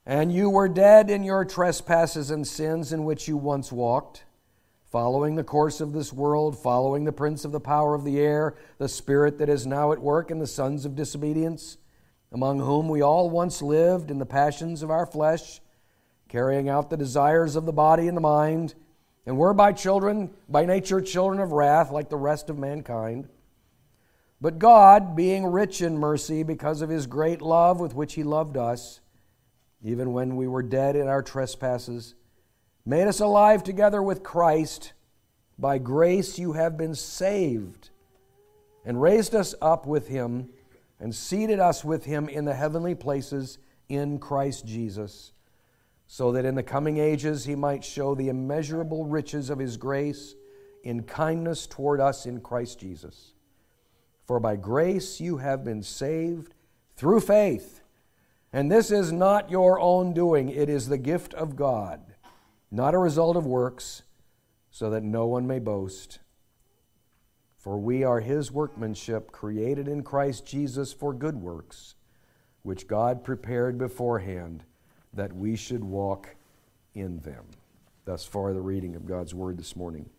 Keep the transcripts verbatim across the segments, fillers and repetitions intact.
And you were dead in your trespasses and sins in which you once walked, following the course of this world, following the prince of the power of the air, the spirit that is now at work in the sons of disobedience, among whom we all once lived in the passions of our flesh, carrying out the desires of the body and the mind, and were by children, by nature children of wrath, like the rest of mankind. But God, being rich in mercy because of His great love with which He loved us, even when we were dead in our trespasses, made us alive together with Christ. By grace you have been saved, and raised us up with Him, and seated us with Him in the heavenly places in Christ Jesus, so that in the coming ages He might show the immeasurable riches of His grace in kindness toward us in Christ Jesus. For by grace you have been saved through faith, and this is not your own doing, it is the gift of God, not a result of works, so that no one may boast. For we are His workmanship, created in Christ Jesus for good works, which God prepared beforehand that we should walk in them. Thus far the reading of God's Word this morning.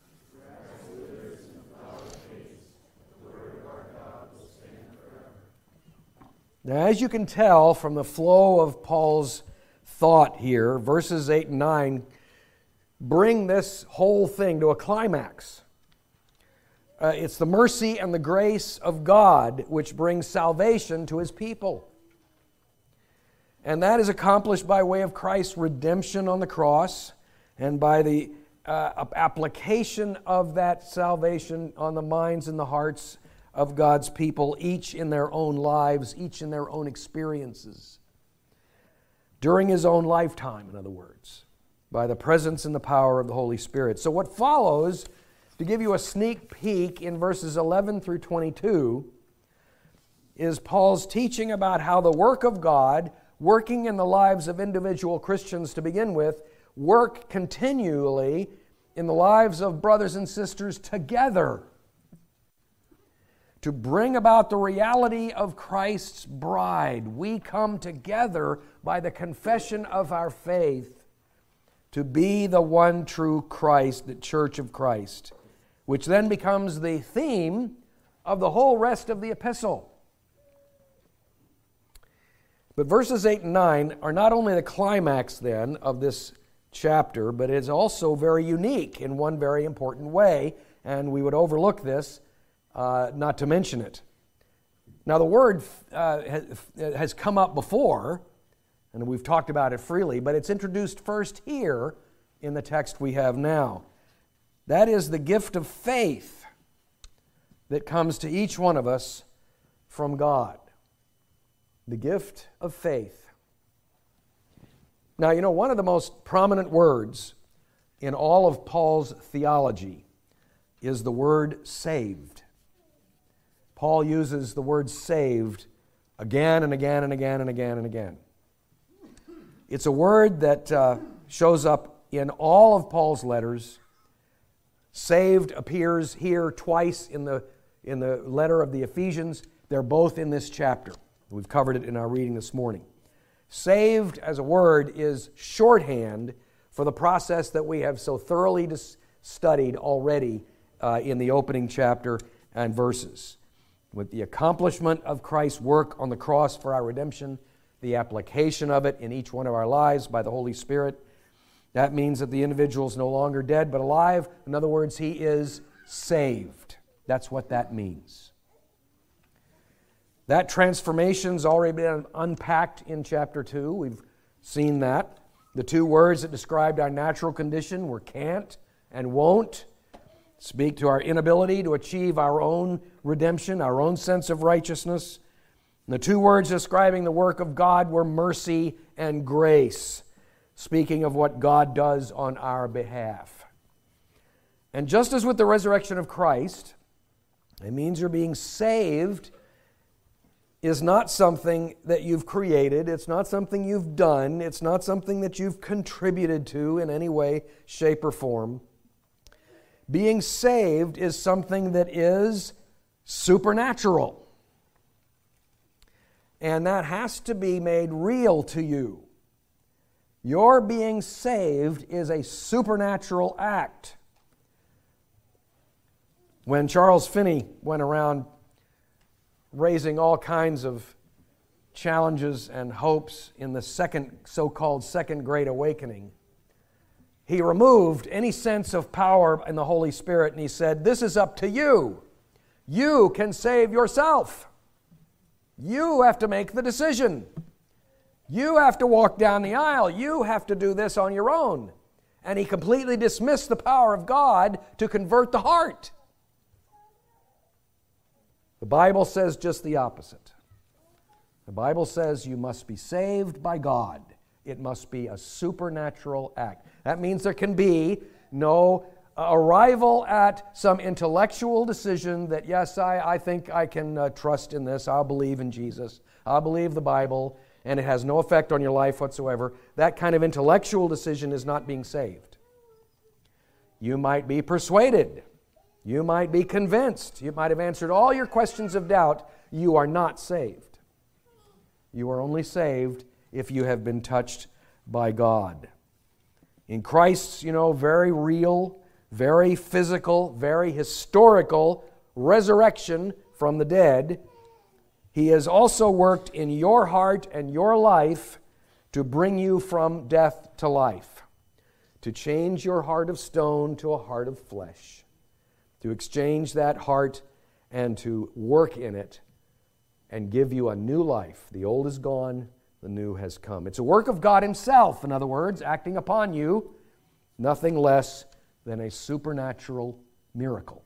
Now, as you can tell from the flow of Paul's thought here, verses eight and nine bring this whole thing to a climax. Uh, it's the mercy and the grace of God which brings salvation to His people. And that is accomplished by way of Christ's redemption on the cross and by the uh, application of that salvation on the minds and the hearts of God's people, each in their own lives, each in their own experiences. During His own lifetime, in other words, by the presence and the power of the Holy Spirit. So what follows, to give you a sneak peek in verses eleven through twenty-two, is Paul's teaching about how the work of God, working in the lives of individual Christians to begin with, work continually in the lives of brothers and sisters together to bring about the reality of Christ's bride. We come together by the confession of our faith to be the one true Christ, the Church of Christ, which then becomes the theme of the whole rest of the epistle. But verses eight and nine are not only the climax then of this chapter, but it is also very unique in one very important way, and we would overlook this Uh, not to mention it. Now the word uh, has come up before, and we've talked about it freely, but it's introduced first here in the text we have now. That is the gift of faith that comes to each one of us from God. The gift of faith. Now, you know, one of the most prominent words in all of Paul's theology is the word saved. Paul uses the word saved again and again and again and again and again. It's a word that uh, shows up in all of Paul's letters. Saved appears here twice in the, in the letter of the Ephesians. They're both in this chapter. We've covered it in our reading this morning. Saved as a word is shorthand for the process that we have so thoroughly dis- studied already uh, in the opening chapter and verses. With the accomplishment of Christ's work on the cross for our redemption, the application of it in each one of our lives by the Holy Spirit, that means that the individual is no longer dead but alive. In other words, he is saved. That's what that means. That transformation's already been unpacked in chapter two. We've seen that. The two words that described our natural condition were can't and won't. Speak to our inability to achieve our own redemption, our own sense of righteousness. And the two words describing the work of God were mercy and grace, speaking of what God does on our behalf. And just as with the resurrection of Christ, it means you're being saved is not something that you've created. It's not something you've done. It's not something that you've contributed to in any way, shape, or form. Being saved is something that is supernatural. And that has to be made real to you. Your being saved is a supernatural act. When Charles Finney went around raising all kinds of challenges and hopes in the second, so-called Second Great Awakening, he removed any sense of power in the Holy Spirit, and he said, this is up to you. You can save yourself. You have to make the decision. You have to walk down the aisle. You have to do this on your own. And he completely dismissed the power of God to convert the heart. The Bible says just the opposite. The Bible says you must be saved by God. It must be a supernatural act. That means there can be no arrival at some intellectual decision that, yes, I, I think I can uh, trust in this. I'll believe in Jesus. I'll believe the Bible, and it has no effect on your life whatsoever. That kind of intellectual decision is not being saved. You might be persuaded. You might be convinced. You might have answered all your questions of doubt. You are not saved. You are only saved if you have been touched by God. In Christ's, you know, very real, very physical, very historical resurrection from the dead, He has also worked in your heart and your life to bring you from death to life, to change your heart of stone to a heart of flesh, to exchange that heart and to work in it and give you a new life. The old is gone, the new has come. It's a work of God Himself, in other words, acting upon you, nothing less than a supernatural miracle.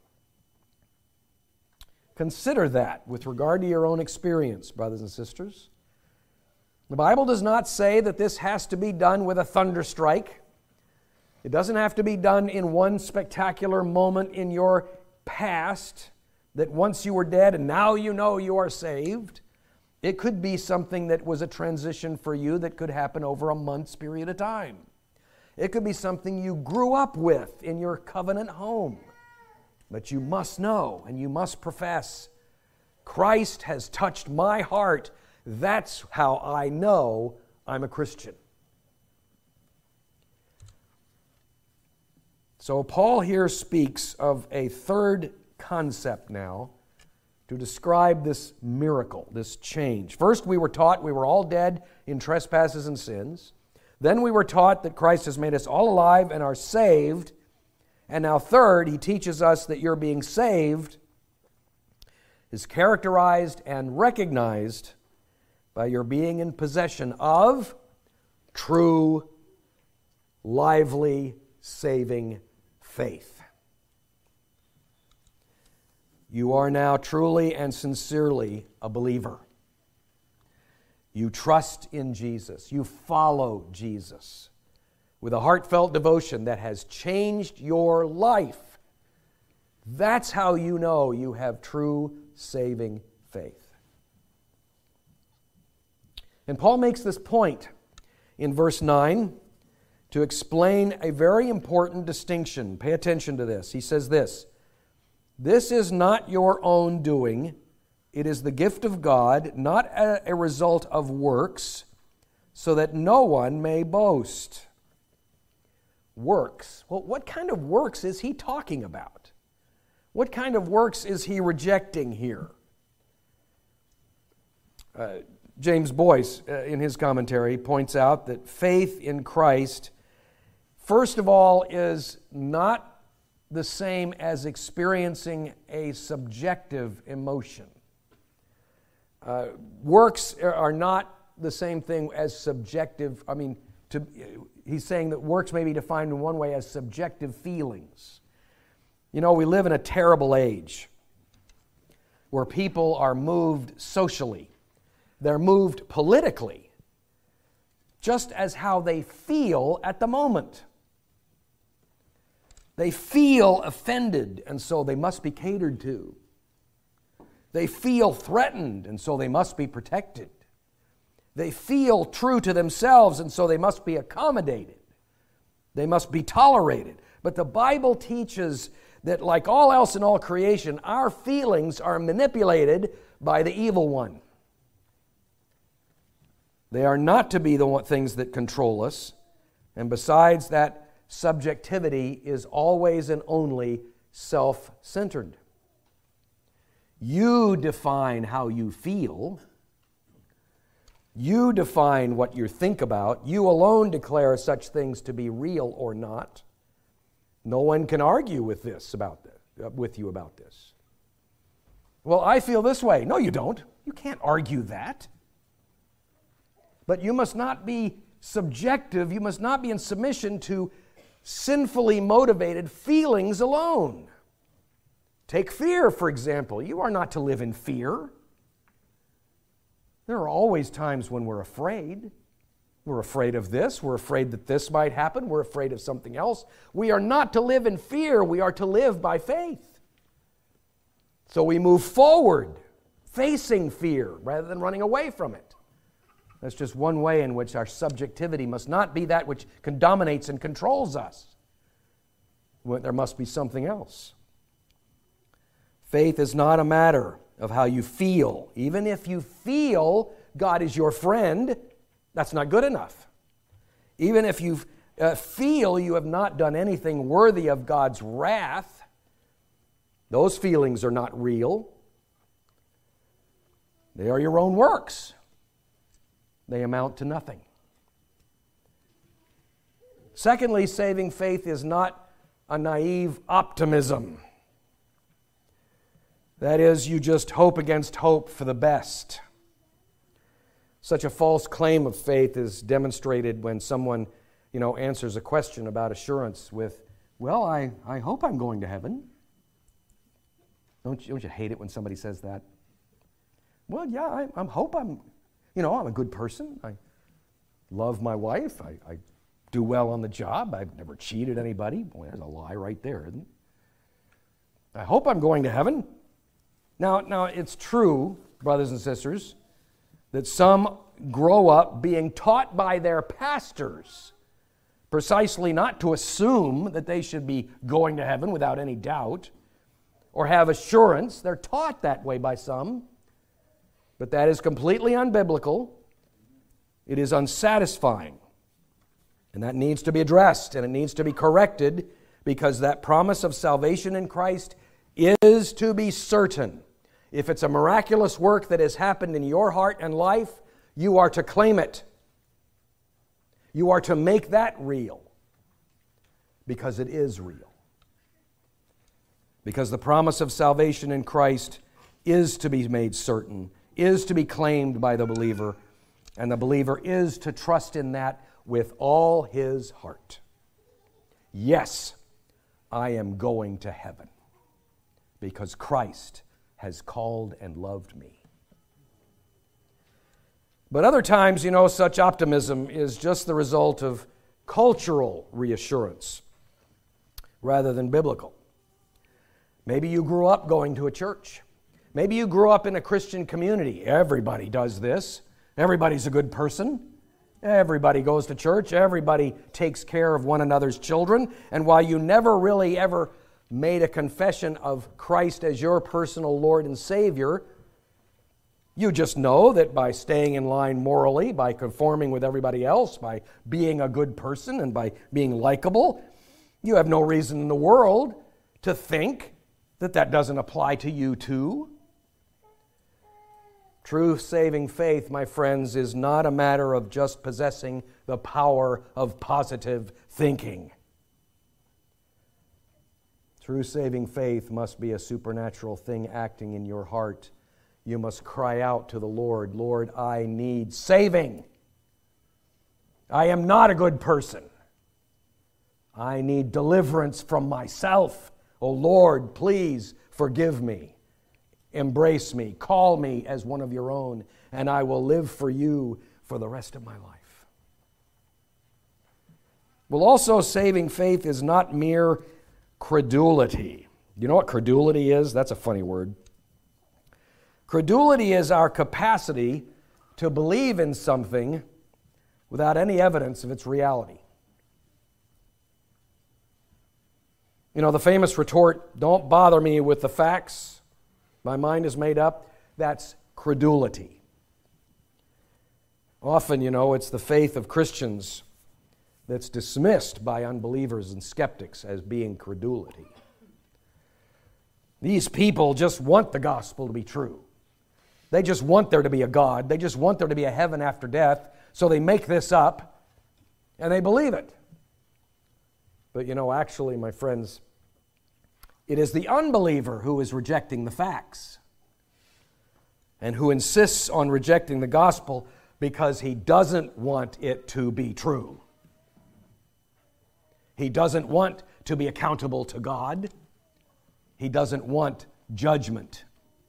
Consider that with regard to your own experience, brothers and sisters. The Bible does not say that this has to be done with a thunderstrike. It doesn't have to be done in one spectacular moment in your past, that once you were dead and now you know you are saved. It could be something that was a transition for you that could happen over a month's period of time. It could be something you grew up with in your covenant home. But you must know and you must profess, Christ has touched my heart. That's how I know I'm a Christian. So Paul here speaks of a third concept now to describe this miracle, this change. First, we were taught we were all dead in trespasses and sins. Then we were taught that Christ has made us all alive and are saved. And now third, he teaches us that your being saved is characterized and recognized by your being in possession of true, lively, saving faith. You are now truly and sincerely a believer. You trust in Jesus. You follow Jesus with a heartfelt devotion that has changed your life. That's how you know you have true saving faith. And Paul makes this point in verse nine to explain a very important distinction. Pay attention to this. He says this, "This is not your own doing. It is the gift of God, not a result of works, so that no one may boast." Works. Well, what kind of works is he talking about? What kind of works is he rejecting here? Uh, James Boyce, uh, in his commentary, points out that faith in Christ, first of all, is not the same as experiencing a subjective emotion. Uh, works are not the same thing as subjective, I mean, to, he's saying that works may be defined in one way as subjective feelings. You know, we live in a terrible age where people are moved socially. They're moved politically, just as how they feel at the moment. They feel offended, and so they must be catered to. They feel threatened, and so they must be protected. They feel true to themselves, and so they must be accommodated. They must be tolerated. But the Bible teaches that, like all else in all creation, our feelings are manipulated by the evil one. They are not to be the things that control us. And besides, that subjectivity is always and only self-centered. You define how you feel. You define what you think about. You alone declare such things to be real or not. No one can argue with this about this, with you about this. Well, I feel this way. No, you don't. You can't argue that. But you must not be subjective. You must not be in submission to sinfully motivated feelings alone. Take fear, for example. You are not to live in fear. There are always times when we're afraid. We're afraid of this. We're afraid that this might happen. We're afraid of something else. We are not to live in fear. We are to live by faith. So we move forward, facing fear rather than running away from it. That's just one way in which our subjectivity must not be that which dominates and controls us. There must be something else. Faith is not a matter of how you feel. Even if you feel God is your friend, that's not good enough. Even if you uh, feel you have not done anything worthy of God's wrath, those feelings are not real. They are your own works. They amount to nothing. Secondly, saving faith is not a naive optimism. That is, you just hope against hope for the best. Such a false claim of faith is demonstrated when someone, you know, answers a question about assurance with, well, I, I hope I'm going to heaven. Don't you, don't you hate it when somebody says that? Well, yeah, I, I hope I'm, you know, I'm a good person. I love my wife. I, I do well on the job. I've never cheated anybody. Boy, there's a lie right there, isn't it? I hope I'm going to heaven. Now, now, it's true, brothers and sisters, that some grow up being taught by their pastors precisely not to assume that they should be going to heaven without any doubt or have assurance. They're taught that way by some, but that is completely unbiblical. It is unsatisfying, and that needs to be addressed, and it needs to be corrected, because that promise of salvation in Christ is to be certain. If it's a miraculous work that has happened in your heart and life, you are to claim it. You are to make that real, because it is real. Because the promise of salvation in Christ is to be made certain, is to be claimed by the believer, and the believer is to trust in that with all his heart. Yes, I am going to heaven because Christ has called and loved me. But other times, you know, such optimism is just the result of cultural reassurance rather than biblical. Maybe you grew up going to a church. Maybe you grew up in a Christian community. Everybody does this. Everybody's a good person. Everybody goes to church. Everybody takes care of one another's children. And while you never really ever made a confession of Christ as your personal Lord and Savior, you just know that by staying in line morally, by conforming with everybody else, by being a good person and by being likable, you have no reason in the world to think that that doesn't apply to you too. True saving faith, my friends, is not a matter of just possessing the power of positive thinking. True saving faith must be a supernatural thing acting in your heart. You must cry out to the Lord, Lord, I need saving. I am not a good person. I need deliverance from myself. Oh Lord, please forgive me. Embrace me, call me as one of your own, and I will live for you for the rest of my life. Well, also, saving faith is not mere credulity. You know what credulity is? That's a funny word. Credulity is our capacity to believe in something without any evidence of its reality. You know, the famous retort, don't bother me with the facts. My mind is made up. That's credulity. Often, you know, it's the faith of Christians that's dismissed by unbelievers and skeptics as being credulity. These people just want the gospel to be true. They just want there to be a God. They just want there to be a heaven after death. So they make this up and they believe it. But you know, actually, my friends, it is the unbeliever who is rejecting the facts and who insists on rejecting the gospel because he doesn't want it to be true. He doesn't want to be accountable to God. He doesn't want judgment.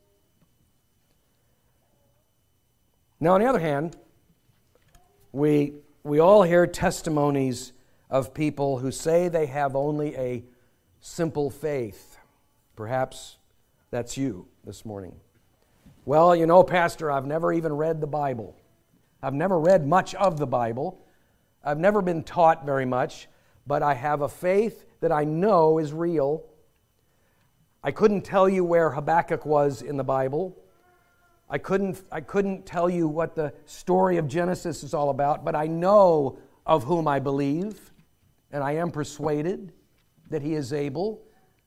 Now, on the other hand, we, we all hear testimonies of people who say they have only a simple faith. Perhaps that's you this morning. Well, you know, Pastor, I've never even read the Bible. I've never read much of the Bible. I've never been taught very much, but I have a faith that I know is real. I couldn't tell you where Habakkuk was in the Bible. I couldn't, I couldn't tell you what the story of Genesis is all about, but I know of whom I believe, and I am persuaded that He is able.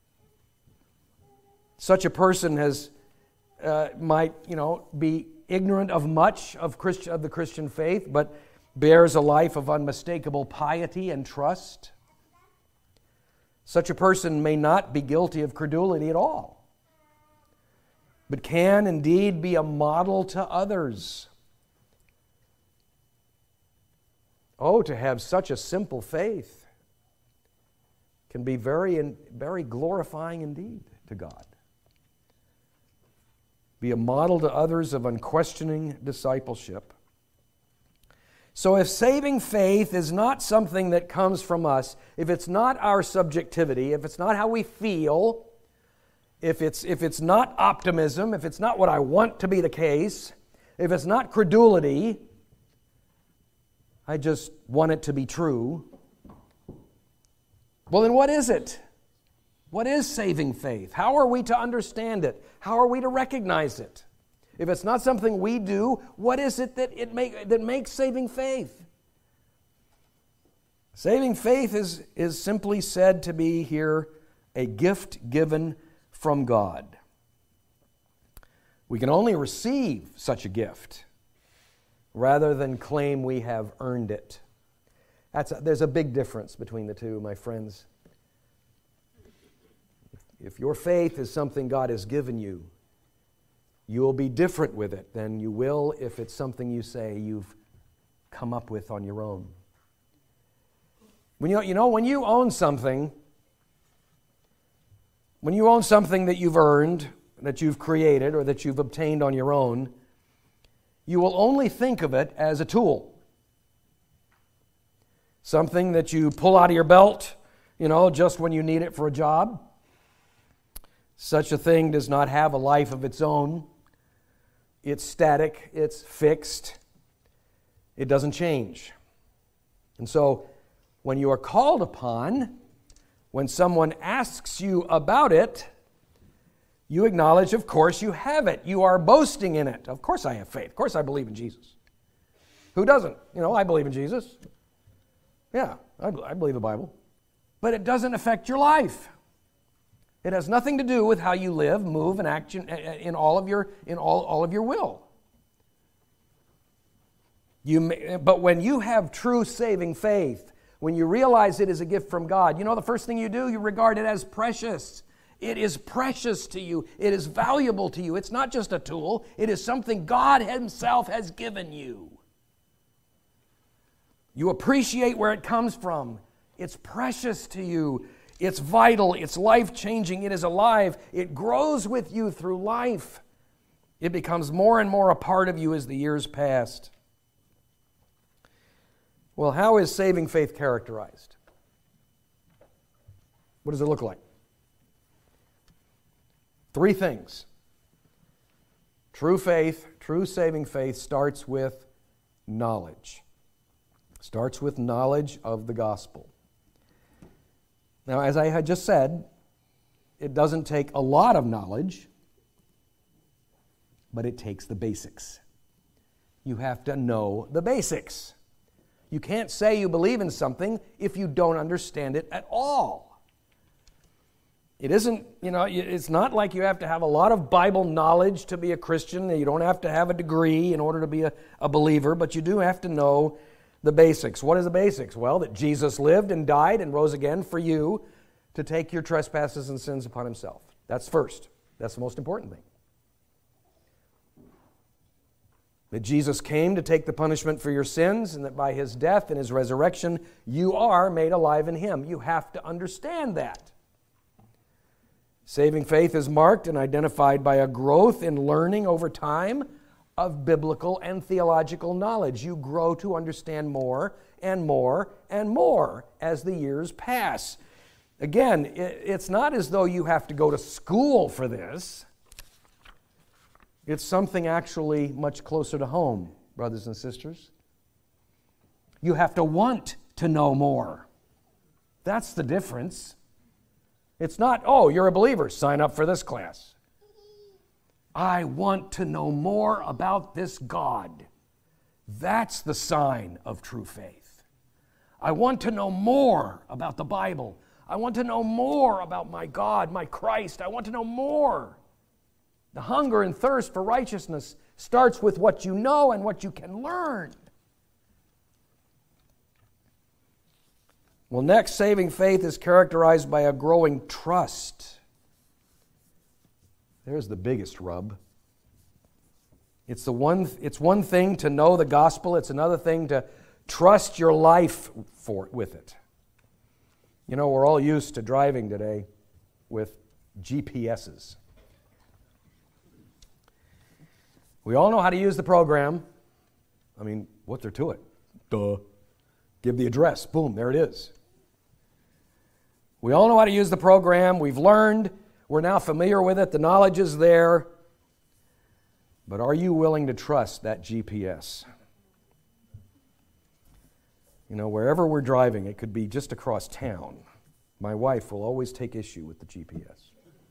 Such a person has uh, might, you know, be ignorant of much of, Christ, of the Christian faith, but bears a life of unmistakable piety and trust. Such a person may not be guilty of credulity at all, but can indeed be a model to others. Oh, to have such a simple faith can be very, very glorifying indeed to God. Be a model to others of unquestioning discipleship. So if saving faith is not something that comes from us, if it's not our subjectivity, if it's not how we feel, if it's, if it's not optimism, if it's not what I want to be the case, if it's not credulity, I just want it to be true, well then what is it? What is saving faith? How are we to understand it? How are we to recognize it? If it's not something we do, what is it that it make, that makes saving faith? Saving faith is, is simply said to be here a gift given from God. We can only receive such a gift rather than claim we have earned it. That's a, there's a big difference between the two, my friends. If your faith is something God has given you, you will be different with it than you will if it's something you say you've come up with on your own. When you, you know, when you own something, when you own something that you've earned, that you've created, or that you've obtained on your own, you will only think of it as a tool. Something that you pull out of your belt, you know, just when you need it for a job. Such a thing does not have a life of its own. It's static, it's fixed, it doesn't change. And so, when you are called upon, when someone asks you about it, you acknowledge, of course, you have it. You are boasting in it. Of course I have faith. Of course I believe in Jesus. Who doesn't? You know, I believe in Jesus. Yeah, I, I believe the Bible. But it doesn't affect your life. It has nothing to do with how you live, move, and act in, in all of your in all, all of your will. You may, but when you have true saving faith, when you realize it is a gift from God, you know the first thing you do, you regard it as precious. It is precious to you. It is valuable to you. It's not just a tool. It is something God Himself has given you. You appreciate where it comes from. It's precious to you. It's vital. It's life-changing. It is alive. It grows with you through life. It becomes more and more a part of you as the years pass. Well, how is saving faith characterized? What does it look like? Three things. True faith, true saving faith starts with knowledge. Starts with knowledge of the gospel. Now, as I had just said, it doesn't take a lot of knowledge, but it takes the basics. You have to know the basics. You can't say you believe in something if you don't understand it at all. It isn't, you know, it's not like you have to have a lot of Bible knowledge to be a Christian. You don't have to have a degree in order to be a, a believer, but you do have to know the basics. What is the basics? Well, that Jesus lived and died and rose again for you to take your trespasses and sins upon himself. That's first. That's the most important thing. That Jesus came to take the punishment for your sins, and that by his death and his resurrection, you are made alive in him. You have to understand that. Saving faith is marked and identified by a growth in learning over time of biblical and theological knowledge. You grow to understand more and more and more as the years pass. Again, it's not as though you have to go to school for this. It's something actually much closer to home, brothers and sisters. You have to want to know more. That's the difference. It's not, oh, you're a believer, sign up for this class. I want to know more about this God. That's the sign of true faith. I want to know more about the Bible. I want to know more about my God, my Christ. I want to know more. The hunger and thirst for righteousness starts with what you know and what you can learn. Well, next, saving faith is characterized by a growing trust. There's the biggest rub. It's the one, it's one thing to know the gospel. It's another thing to trust your life for, with it. You know, we're all used to driving today with G P S's. We all know how to use the program. I mean, what's there to it? Duh. Give the address. Boom, there it is. We all know how to use the program. We've learned. We're now familiar with it. The knowledge is there. But are you willing to trust that G P S? You know, wherever we're driving, it could be just across town. My wife will always take issue with the G P S.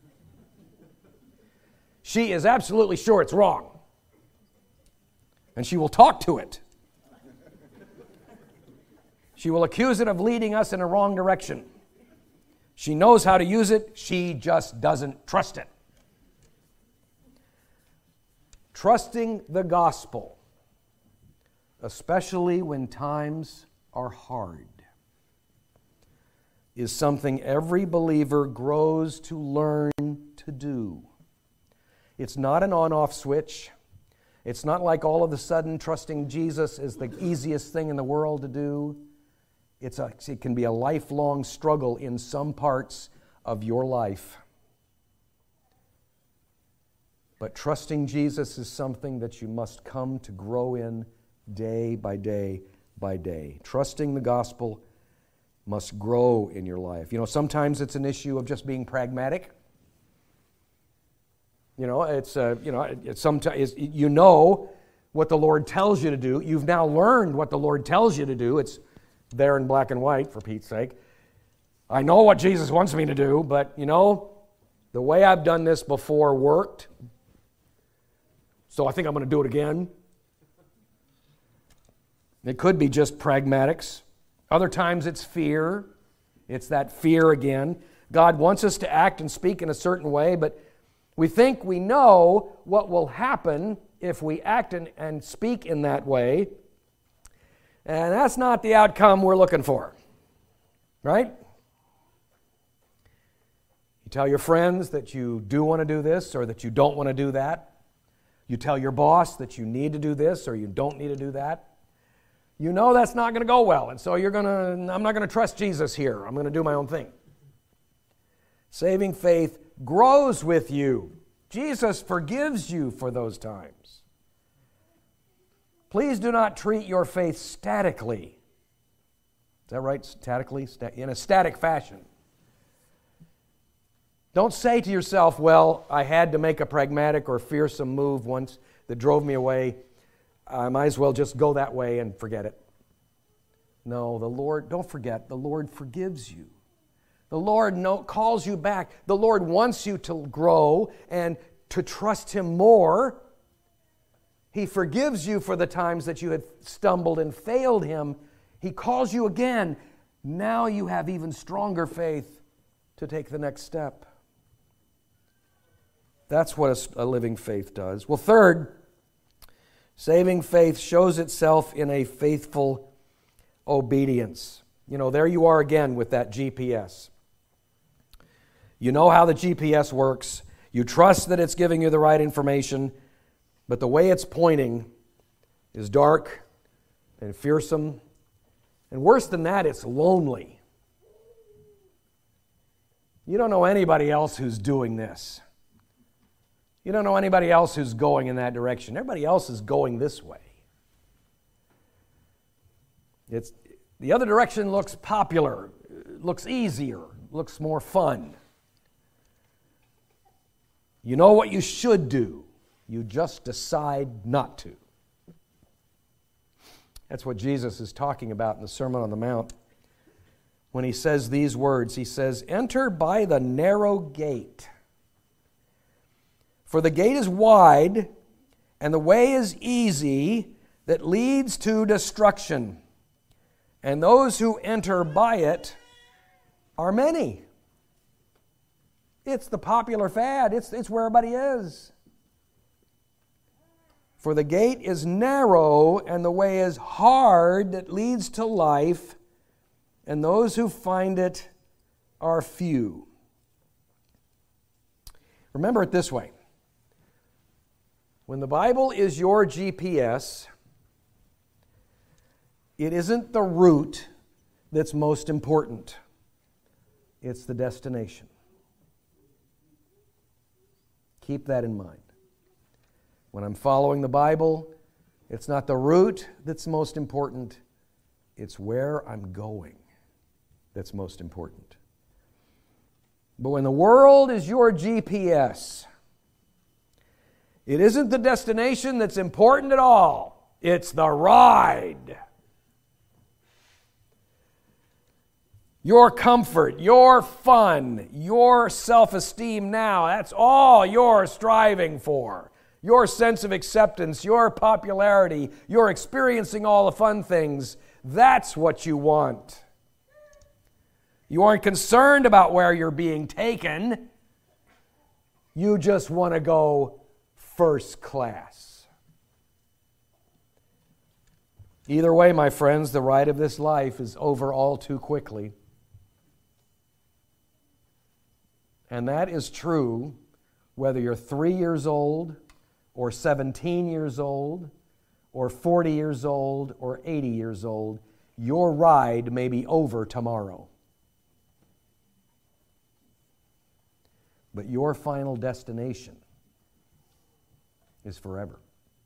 She is absolutely sure it's wrong. And she will talk to it. She will accuse it of leading us in a wrong direction. She knows how to use it. She just doesn't trust it. Trusting the gospel, especially when times are hard, is something every believer grows to learn to do. It's not an on-off switch. It's not like all of a sudden trusting Jesus is the easiest thing in the world to do. It's a, it can be a lifelong struggle in some parts of your life. But trusting Jesus is something that you must come to grow in day by day by day. Trusting the gospel must grow in your life. You know, sometimes it's an issue of just being pragmatic. You know, it's, uh, you know, it's sometimes, you know what the Lord tells you to do. You've now learned what the Lord tells you to do. It's there in black and white, for Pete's sake. I know what Jesus wants me to do, but, you know, the way I've done this before worked, so I think I'm going to do it again. It could be just pragmatics. Other times it's fear. It's that fear again. God wants us to act and speak in a certain way, but we think we know what will happen if we act and, and speak in that way. And that's not the outcome we're looking for. Right? You tell your friends that you do want to do this or that you don't want to do that. You tell your boss that you need to do this or you don't need to do that. You know that's not going to go well, and so you're going to, I'm not going to trust Jesus here. I'm going to do my own thing. Saving faith grows with you. Jesus forgives you for those times. Please do not treat your faith statically. Is that right? Statically? In a static fashion. Don't say to yourself, well, I had to make a pragmatic or fearsome move once that drove me away. I might as well just go that way and forget it. No, the Lord, don't forget, the Lord forgives you. The Lord no, calls you back. The Lord wants you to grow and to trust Him more. He forgives you for the times that you had stumbled and failed Him He calls you again. Now you have even stronger faith to take the next step. That's what a, a living faith does. Well, third, saving faith shows itself in a faithful obedience. You know, there you are again with that G P S. You know how the G P S works. You trust that it's giving you the right information, but the way it's pointing is dark and fearsome. And worse than that, it's lonely. You don't know anybody else who's doing this. You don't know anybody else who's going in that direction. Everybody else is going this way. It's, the other direction looks popular, looks easier, looks more fun. You know what you should do. You just decide not to. That's what Jesus is talking about in the Sermon on the Mount. When he says these words, he says, "Enter by the narrow gate. For the gate is wide, and the way is easy that leads to destruction. And those who enter by it are many." It's the popular fad. It's, it's where everybody is. For the gate is narrow, and the way is hard that leads to life, and those who find it are few. Remember it this way. When the Bible is your G P S, it isn't the route that's most important. It's the destination. Keep that in mind. When I'm following the Bible, it's not the route that's most important. It's where I'm going that's most important. But when the world is your G P S, it isn't the destination that's important at all. It's the ride. Your comfort, your fun, your self-esteem now, that's all you're striving for. Your sense of acceptance, your popularity, your experiencing all the fun things, that's what you want. You aren't concerned about where you're being taken. You just want to go first class. Either way, my friends, the ride of this life is over all too quickly. And that is true whether you're three years old or seventeen years old or forty years old or eighty years old. Your ride may be over tomorrow. But your final destination is forever.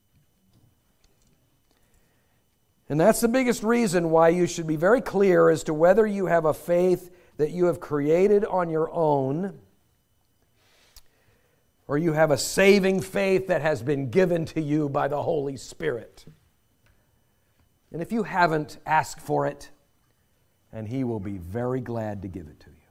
And that's the biggest reason why you should be very clear as to whether you have a faith that you have created on your own, or you have a saving faith that has been given to you by the Holy Spirit. And if you haven't, ask for it, and He will be very glad to give it to you.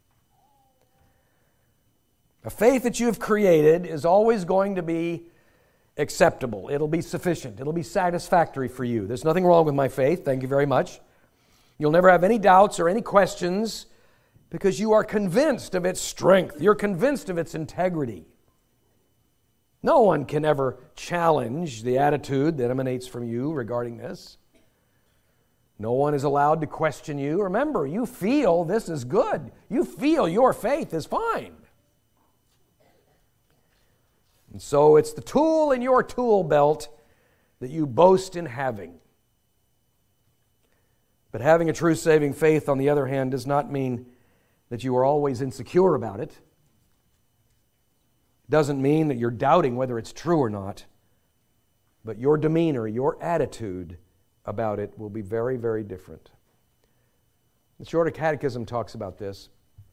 A faith that you have created is always going to be acceptable. It'll be sufficient. It'll be satisfactory for you. There's nothing wrong with my faith. Thank you very much. You'll never have any doubts or any questions because you are convinced of its strength. You're convinced of its integrity. No one can ever challenge the attitude that emanates from you regarding this. No one is allowed to question you. Remember, you feel this is good. You feel your faith is fine. And so it's the tool in your tool belt that you boast in having. But having a true saving faith, on the other hand, does not mean that you are always insecure about it. It doesn't mean that you're doubting whether it's true or not. But your demeanor, your attitude about it will be very, very different. The Shorter Catechism talks about this.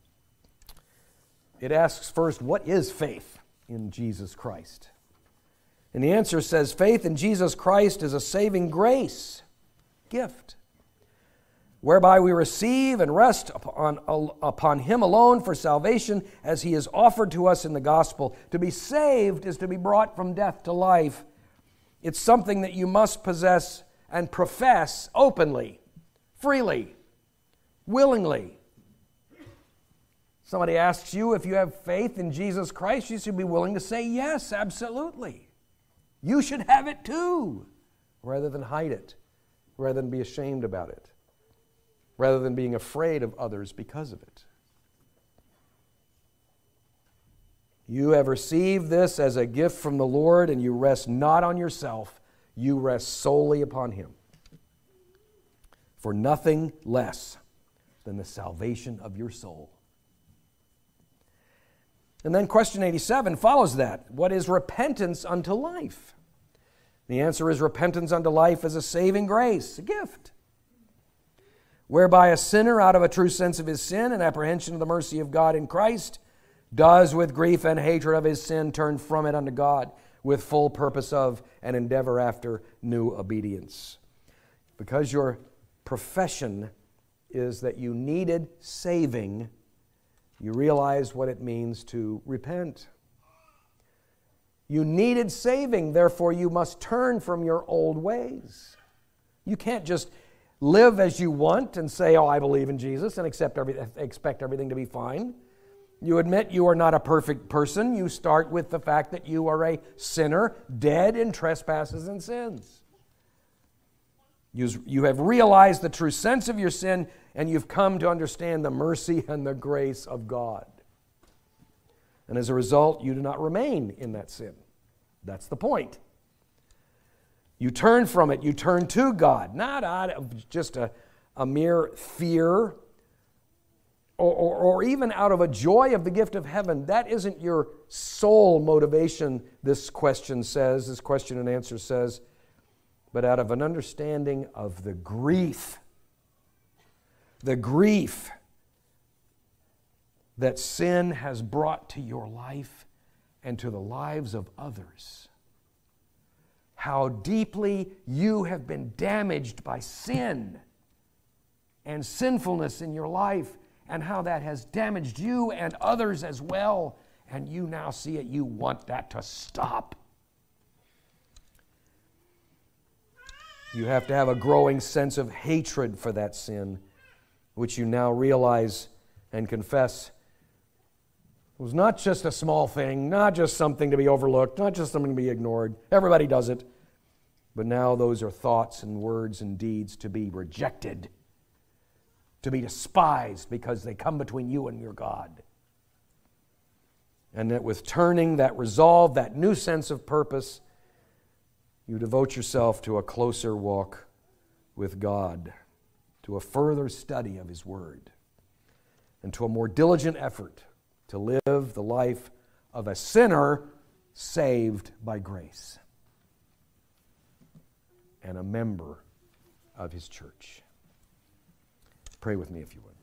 It asks first, what is faith in Jesus Christ? And the answer says, faith in Jesus Christ is a saving grace, gift, whereby we receive and rest upon, upon Him alone for salvation as He is offered to us in the gospel. To be saved is to be brought from death to life. It's something that you must possess and profess openly freely, willingly. Somebody asks you if you have faith in Jesus Christ, you should be willing to say yes, absolutely. You should have it too, rather than hide it, rather than be ashamed about it, rather than being afraid of others because of it. You have received this as a gift from the Lord, and you rest not on yourself, you rest solely upon Him. For nothing less than the salvation of your soul. And then question eighty-seven follows that. What is repentance unto life? The answer is repentance unto life is a saving grace, a gift, whereby a sinner, out of a true sense of his sin and apprehension of the mercy of God in Christ, does with grief and hatred of his sin turn from it unto God with full purpose of and endeavor after new obedience. Because your profession is that you needed saving, you realize what it means to repent. You needed saving, therefore you must turn from your old ways. You can't just live as you want and say, oh, I believe in Jesus, and accept every, expect everything to be fine. You admit you are not a perfect person. You start with the fact that you are a sinner, dead in trespasses and sins. You, you have realized the true sense of your sin, and you've come to understand the mercy and the grace of God. And as a result, you do not remain in that sin. That's the point. You turn from it. You turn to God, not out of just a, a mere fear or, or, or even out of a joy of the gift of heaven. That isn't your sole motivation, this question says, this question and answer says, but out of an understanding of the grief, the grief that sin has brought to your life and to the lives of others. How deeply you have been damaged by sin and sinfulness in your life, and how that has damaged you and others as well, and you now see it. You want that to stop. You have to have a growing sense of hatred for that sin, which you now realize and confess was not just a small thing, not just something to be overlooked, not just something to be ignored. Everybody does it. But now those are thoughts and words and deeds to be rejected, to be despised because they come between you and your God. And that with turning, that resolve, that new sense of purpose, you devote yourself to a closer walk with God, to a further study of His Word, and to a more diligent effort to live the life of a sinner saved by grace and a member of His church. Pray with me if you would.